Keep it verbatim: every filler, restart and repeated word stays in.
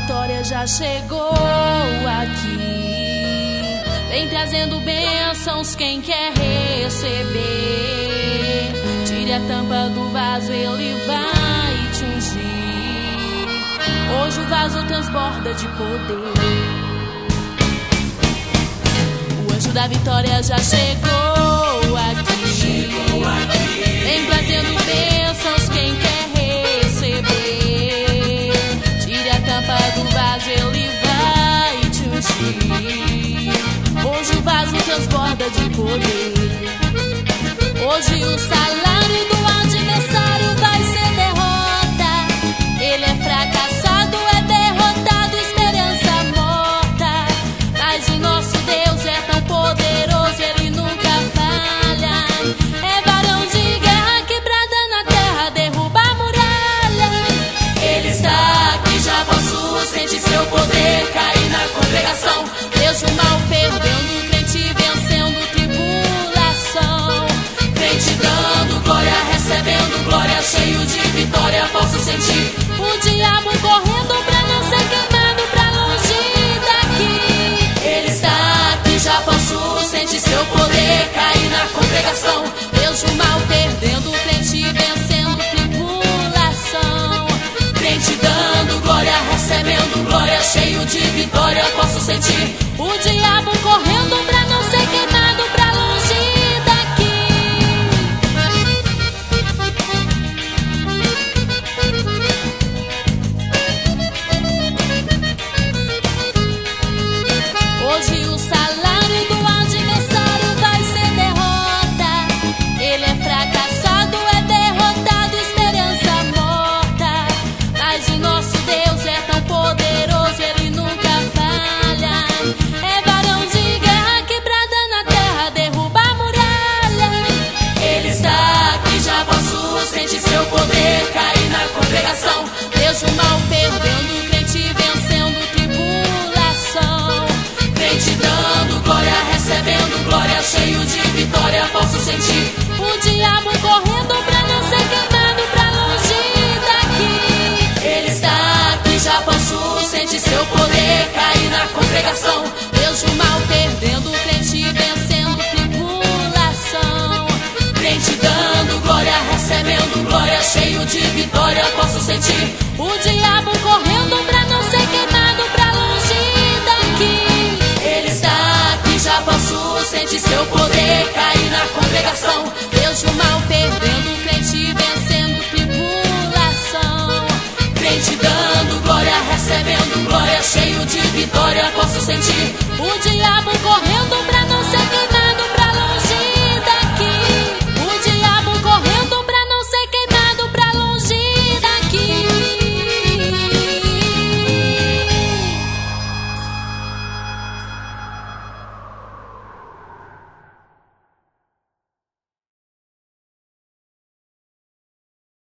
vitória já chegou aqui. Vem trazendo bênçãos quem quer receber. Tire a tampa do vaso, ele vai te ungir. Hoje o vaso transborda de poder. O anjo da vitória já chegou aqui. Chegou aqui. Vem trazendo bênçãos quem quer receber. Tire a tampa do vaso, ele vai te ungir. Hoje o vaso transborda de poder. Hoje o salário do adversário vai ser derrota. Ele é fracassado, é derrotado, esperança morta. Mas o nosso Deus é tão poderoso, ele nunca falha. É varão de guerra, quebrada na terra, derruba a muralha. Ele está aqui, já posso sentir seu poder cair na congregação. Deus do mal perdendo, crente vencendo tribulação. Crente dando glória, recebendo glória, cheio de vitória, posso sentir O diabo correndo pra não ser queimado, pra longe daqui. Ele está aqui, já posso sentir seu poder cair na congregação. Deus do mal perdendo, crente vencendo tribulação. Crente dando glória, recebendo glória, cheio de vitória, posso sentir O diabo correndo pra não ser queimado, pra longe daqui. Hoje o salário do adversário vai ser derrota. Ele é fracassado, é derrotado, esperança morta. Mas o nosso Deus é tão poderoso, ele nunca falha. É varão de guerra, quebrada na terra, derruba a muralha. Ele está aqui, já posso sentir seu poder cair na congregação. Deus do mal perdendo, crente vencendo tribulação. Crente dando glória, recebendo glória, cheio de vitória, posso sentir O diabo correndo pra não ser queimado, pra longe daqui. Ele está aqui, já posso sentir seu poder cair na congregação. Deus do mal perdendo, crente vencendo tribulação. Crente dando glória, recebendo glória, cheio de vitória, posso sentir O diabo correndo pra não ser queimado, pra longe daqui. Ele está aqui, já posso sentir seu poder cair na congregação. Deus do mal perdendo, crente vencendo tribulação. Crente dando glória, recebendo glória, cheio de vitória, posso sentir O diabo correndo pra